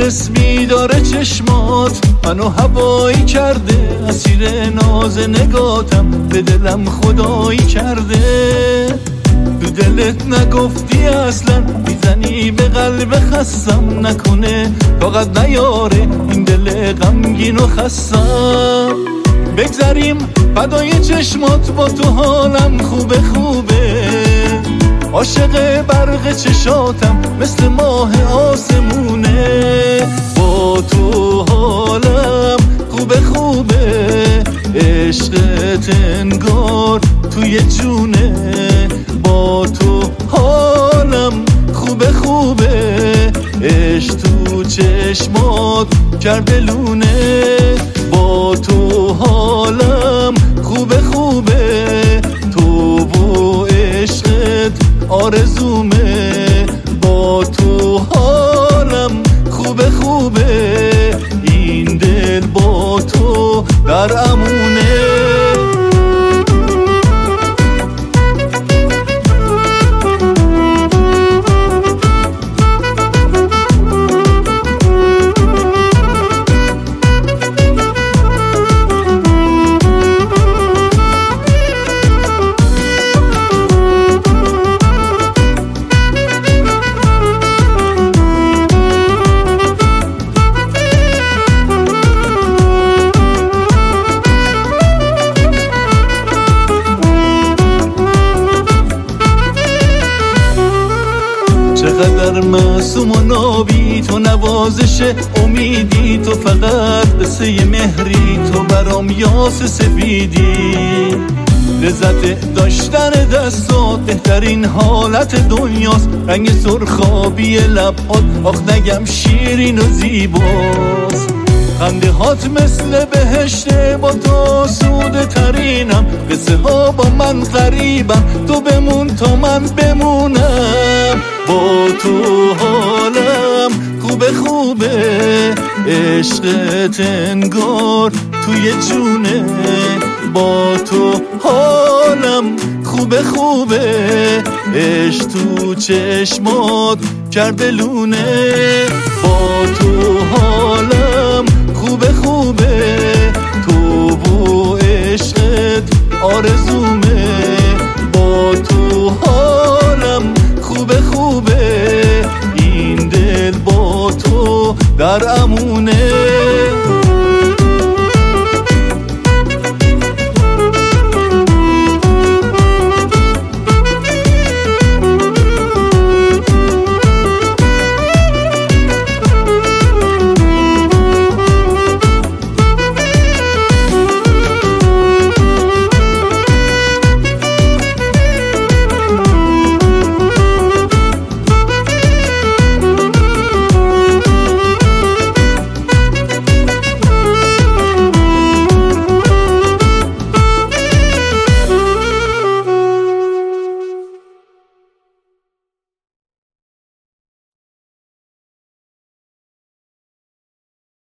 طلسمی داره چشمات، منو هوایی کرده، اسیر ناز نگاتم به دلم خدایی کرده. تو دلت نگفتی اصلا میزنی به قلب خستم، نکنه طاقت نیاره این دل غمگین و خستم. بگذریم فدای چشمات با تو حالم خوبه خوبه، عاشق برق چشاتم مثل ماه آسمونه. با تو حالم خوبه خوبه، عشقت انگار توی جونه. با تو حالم خوبه خوبه، عشق تو چشمات کرده لونه. با تو حالم خوبه خوبه، تو و عشقت آرزومه. با تو حالم خوبه خوبه، این دل با تو در امونه. چقدر معصوم و نابی تو، نوازش امیدی تو، فقط قصه مهری تو، برام یاس سفیدی. لذت داشتن دستات بهترین حالت دنیاست، رنگ سرخابی لبات آخ نگم شیرین و زیباست. خنده هات مثل بهشته، با تو سوده ترینم، قصه ها با من غریبم، تو بمون تا من بمونم. با تو حالم خوبه خوبه، عشقت انگار توی جونه. با تو حالم خوبه خوبه، عشق تو چشمات کرده لونه. با تو حالم خوبه خوبه، تو و عشقت آرزومه. با تو حالم خوبه خوبه، این دل با تو در امونه.